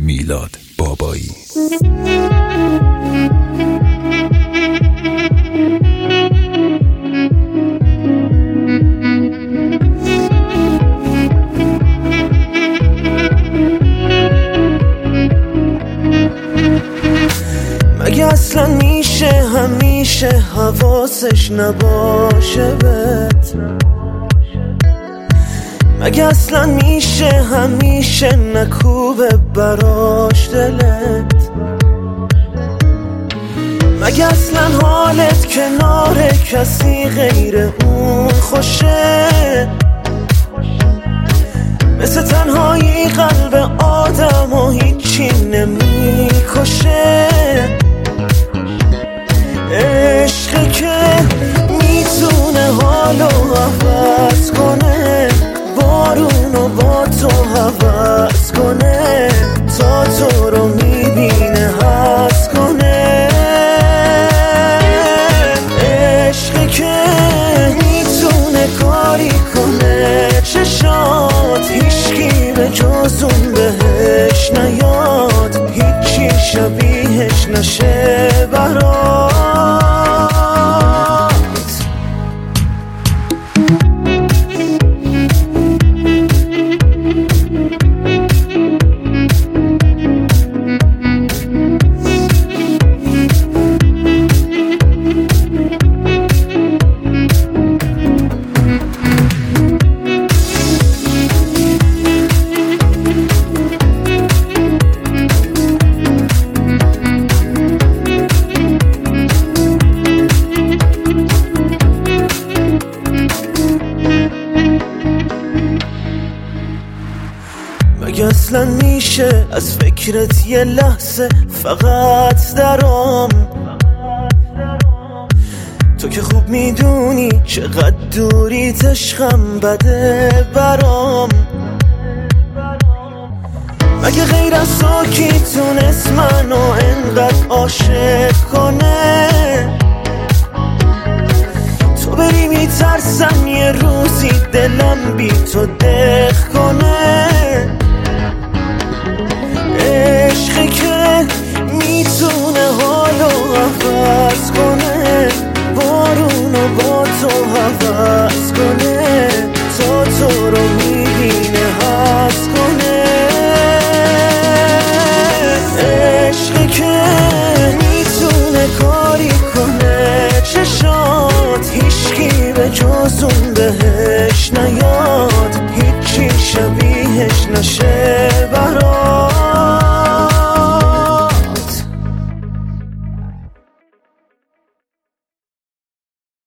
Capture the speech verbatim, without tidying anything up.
میلاد بابایی. مگه اصلا میشه همیشه حواسش نباشه بهت؟ مگه اصلا میشه همیشه نکوبه براش دلت؟ مگه اصلا حالت کنار کسی غیر اون خوشه؟ مثل تنهایی قلب آدم و هیچی نمیکشه. عشقی که میتونه حالو عوض کنه، بارونو با تو عوض کنه، تا تو رو میبینه حس کنه. عشقی که میتونه کاری کنه چشات هیچکی به جز اون بهش نیاد، هیچی شبیهش نشه برات. مگه اصلا میشه از فکرت یه لحظه فقط درام؟ تو که خوب میدونی چقدر دوری عشقم بده برام. مگه غیر از تو کی تونست منو انقدر عاشق کنه؟ تو بری میترسم یه روزی دلم بی تو دق کنه.